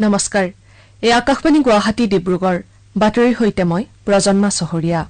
নমস্কাৰ এই আকাশবাণী গুৱাহাটী ডিব্ৰুগড় বাতৰিৰ সৈতে মই প্ৰজন্মা চহৰীয়া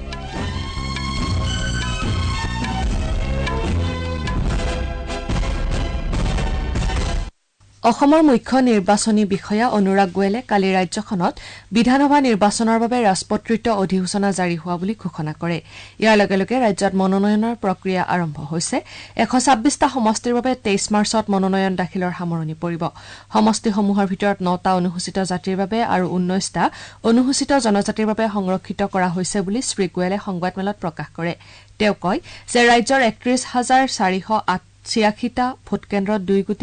অসমৰ মুখ্য নিৰ্বাচনী বিষয়া অনুৰাগ গোয়েলে কালি ৰাজ্যখনত বিধানসভা নিৰ্বাচনৰ বাবে ৰাজপত্ৰিত অধিসূচনা জাৰি হোৱা বুলি ঘোষণা কৰে। ইয়াৰ লগে লগে ৰাজ্যত মনোনয়নৰ প্ৰক্ৰিয়া আৰম্ভ হৈছে। 126টা সমষ্টিৰ বাবে 23 মাৰ্চত মনোনয়ন দাখিলৰ সামৰণি পৰিব। সমষ্টিসমূহৰ ভিতৰত 9টা অনুসূচিত জাতিৰ বাবে আৰু 19টা অনুসূচিত জনজাতিৰ বাবে সংৰক্ষিত কৰা হৈছে বুলি শ্ৰী গোয়েলে সংবাদমেলত প্ৰকাশ কৰে। তেওঁ কয় যে ৰাজ্যৰ 31,486টা ভোটকেন্দ্ৰত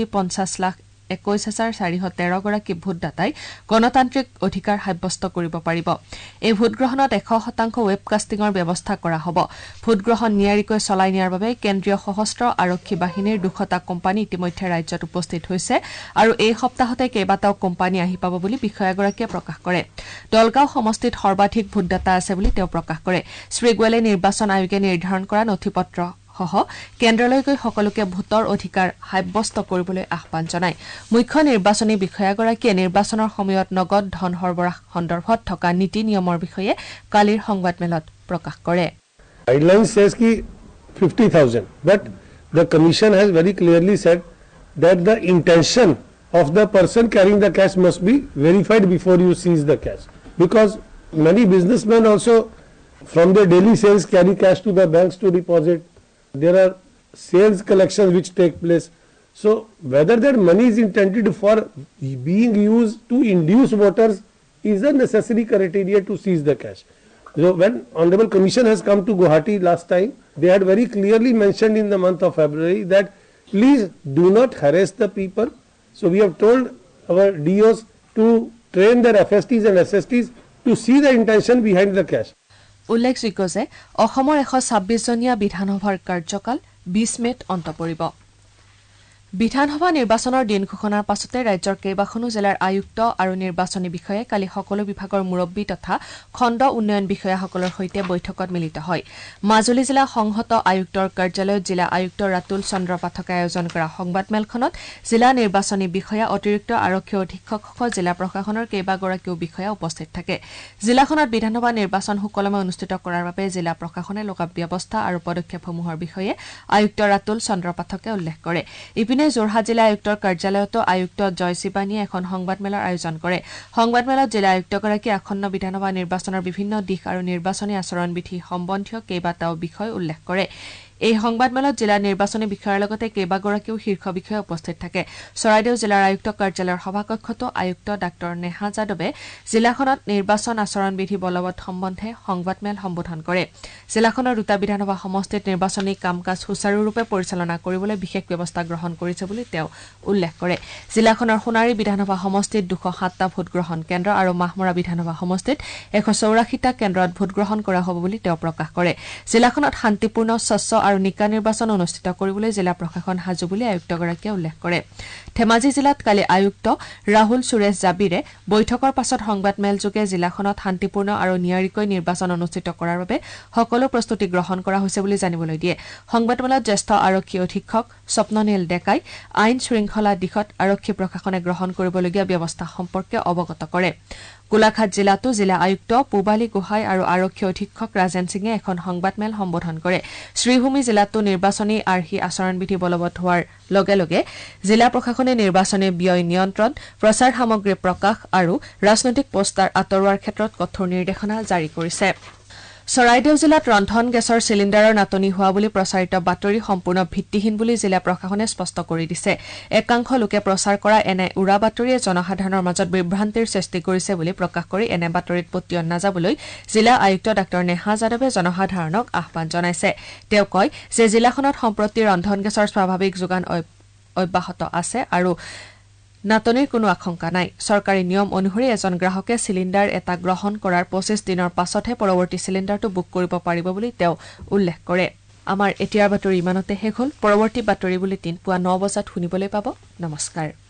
2,50,21,413 গৰাকী ভোটদাতাই গণতান্ত্ৰিক অধিকাৰ সাব্যস্ত কৰিব পাৰিব। এই ভোটগ্ৰহণত 100% ৱেবকাষ্টিঙৰ ব্যৱস্থা কৰা হ'ব। ভোটগ্ৰহণ নিয়াৰিকৈ চলাই নিয়াৰ বাবে কেন্দ্ৰীয় সশস্ত্ৰ আৰক্ষী বাহিনীৰ 200টা কোম্পানী ইতিমধ্যে ৰাজ্যত উপস্থিত হৈছে আৰু এই সপ্তাহতে কেইবাটাও কোম্পানী আহি পাব বুলি বিষয়াগৰাকীয়ে প্ৰকাশ কৰে। দলগাঁও সমষ্টিত সৰ্বাধিক ভোটদাতা আছে বুলি তেওঁ প্ৰকাশ কৰে। শ্ৰী গোয়েলে নিৰ্বাচন আয়োগে নিৰ্ধাৰণ কৰা নথিপত্ৰ কেন্দ্ৰলৈ গৈ সকলোকে ভোটৰ অধিকাৰ সাব্যস্ত কৰিবলৈ আহ্বান জনায়। মুখ্য নিৰ্বাচনী বিষয়াগৰাকীয়ে নিৰ্বাচনৰ সময়ত নগদ ধন সৰবৰাহ সন্দৰ্ভত থকা নীতি নিয়মৰ বিষয়ে কালিৰ সংবাদমেলত প্ৰকাশ কৰে। Guidelines says ki 50,000, but the commission has very clearly said that the intention of the person carrying the cash must be verified before you seize the cash, because many businessmen also from their daily sales carry cash to the banks to deposit. There are sales collections which take place. So whether that money is intended for being used to induce voters is a necessary criteria to seize the cash. So when Honorable Commission has come to Guwahati last time, they had very clearly mentioned in the month of February that please do not harass the people. So we have told our DOs to train their FSTs and SSTs to see the intention behind the cash. উল্লেখযোগ্য যে অসমৰ 126জনীয়া বিধানসভাৰ কাৰ্যকাল 20 মেত অন্ত পৰিব। বিধানসভা নিৰ্বাচনৰ দিন ঘোষণাৰ পাছতে ৰাজ্যৰ কেইবাখনো জিলাৰ আয়ুক্ত আৰু নিৰ্বাচনী বিষয়াই কালি সকলো বিভাগৰ মুৰব্বী তথা খণ্ড উন্নয়ন বিষয়াসকলৰ সৈতে বৈঠকত মিলিত হয়। মাজুলী জিলা সংহত আয়ুক্তৰ কাৰ্যালয়ত জিলা আয়ুক্ত ৰাতুল চন্দ্ৰ পাঠকে আয়োজন কৰা সংবাদমেলখনত জিলা নিৰ্বাচনী বিষয়া অতিৰিক্ত আৰক্ষী অধীক্ষকসহ জিলা প্ৰশাসনৰ কেইবাগৰাকীও বিষয়া উপস্থিত থাকে। জিলাখনত বিধানসভা নিৰ্বাচন সুকলমে অনুষ্ঠিত কৰাৰ বাবে জিলা প্ৰশাসনে লোৱা ব্যৱস্থা আৰু পদক্ষেপসমূহৰ বিষয়ে আয়ুক্ত ৰাতুল চন্দ্ৰ পাঠকে উল্লেখ কৰে। ইপিনে যোৰহাট জিলা আয়ুক্তৰ কাৰ্যালয়তো আয়ুক্ত জয় শিৱানীয়ে এখন সংবাদমেলৰ আয়োজন কৰে। সংবাদমেলত জিলা আয়ুক্তগৰাকীয়ে আসন্ন বিধানসভা নিৰ্বাচনৰ বিভিন্ন দিশ আৰু নিৰ্বাচনী আচৰণবিধি সম্বন্ধীয় কেইবাটাও বিষয় উল্লেখ কৰে। এই সংবাদমেলত জিলা নিৰ্বাচনী বিষয়াৰ লগতে কেইবাগৰাকীও শীৰ্ষ বিষয়া উপস্থিত থাকে। চৰাইদেউ জিলাৰ আয়ুক্ত কাৰ্যালয়ৰ সভাকক্ষতো আয়ুক্ত ডাঃ নেহা যাদৱে জিলাখনত নিৰ্বাচন আচৰণবিধি বলবৎ সম্বন্ধে সংবাদমেল সম্বোধন কৰে। জিলাখনৰ 2টা বিধানসভা সমষ্টিত নিৰ্বাচনী কাম কাজ সুচাৰুৰূপে পৰিচালনা কৰিবলৈ বিশেষ ব্যৱস্থা গ্ৰহণ কৰিছে বুলি তেওঁ উল্লেখ কৰে। জিলাখনৰ সোণাৰী বিধানসভা সমষ্টিত 207টা ভোটগ্ৰহণ কেন্দ্ৰ আৰু মাহমৰা বিধানসভা সমষ্টিত 184টা কেন্দ্ৰত ভোটগ্ৰহণ কৰা হ'ব বুলি তেওঁ প্ৰকাশ কৰে। জিলাখনত শান্তিপূৰ্ণ স্বচ্ছ আৰু নিকা নিৰ্বাচন অনুষ্ঠিত কৰিবলৈ জিলা প্ৰশাসন সাজু বুলি আয়ুক্তগৰাকীয়ে উল্লেখ কৰে। ধেমাজি জিলাত কালি আয়ুক্ত ৰাহুল সুৰেশ জাবিৰে বৈঠকৰ পাছত সংবাদমেলযোগে জিলাখনত শান্তিপূৰ্ণ আৰু নিয়াৰিকৈ নিৰ্বাচন অনুষ্ঠিত কৰাৰ বাবে সকলো প্ৰস্তুতি গ্ৰহণ কৰা হৈছে বুলি জানিবলৈ দিয়ে। সংবাদমেলত জ্যেষ্ঠ আৰক্ষী অধীক্ষক স্বপ্ননীল ডেকাই আইন শৃংখলা দিশত আৰক্ষী প্ৰশাসনে গ্ৰহণ কৰিবলগীয়া ব্যৱস্থা সম্পৰ্কে অৱগত কৰে। গোলাঘাট জিলাতো জিলা আয়ুক্ত পূবালী গোহাঁই আৰু আৰক্ষী অধীক্ষক ৰাজেন সিঙে এখন সংবাদমেল সম্বোধন কৰে। শ্ৰীভূমি জিলাতো নিৰ্বাচনী আৰ্হি আচৰণবিধি বলবৎ হোৱাৰ লগে লগে জিলা প্ৰশাসনে নিৰ্বাচনী ব্যয় নিয়ন্ত্ৰণ, প্ৰচাৰ সামগ্ৰী প্ৰকাশ আৰু ৰাজনৈতিক পোষ্টাৰ আঁতৰোৱাৰ ক্ষেত্ৰত কঠোৰ নিৰ্দেশনা জাৰি কৰিছে। চৰাইদেউ জিলাত ৰন্ধন গেছৰ চিলিণ্ডাৰৰ নাটনি হোৱা বুলি প্ৰচাৰিত বাতৰি সম্পূৰ্ণ ভিত্তিহীন বুলি জিলা প্ৰশাসনে স্পষ্ট কৰি দিছে। একাংশ লোকে প্ৰচাৰ কৰা এনে উৰা বাতৰিয়ে জনসাধাৰণৰ মাজত বিভ্ৰান্তিৰ সৃষ্টি কৰিছে বুলি প্ৰকাশ কৰি এনে বাতৰিত পতিয়ন নাযাবলৈ জিলা আয়ুক্ত ডাঃ নেহা যাদৱে জনসাধাৰণক আহ্বান জনাইছে। তেওঁ কয় যে জিলাখনত সম্প্ৰতি ৰন্ধন গেছৰ স্বাভাৱিক যোগান অব্যাহত আছে আৰু নাটনিৰ কোনো আশংকা নাই। চৰকাৰী নিয়ম অনুসৰি এজন গ্ৰাহকে চিলিণ্ডাৰ এটা গ্ৰহণ কৰাৰ 25 দিনৰ পাছতহে পৰৱৰ্তী চিলিণ্ডাৰটো বুক কৰিব পাৰিব বুলি তেওঁ উল্লেখ কৰে। আমাৰ এতিয়াৰ বাতৰি ইমানতে শেষ হ'ল। পৰৱৰ্তী বাতৰি বুলেটিন পুৱা 9 বজাত শুনিবলৈ পাব। নমস্কাৰ।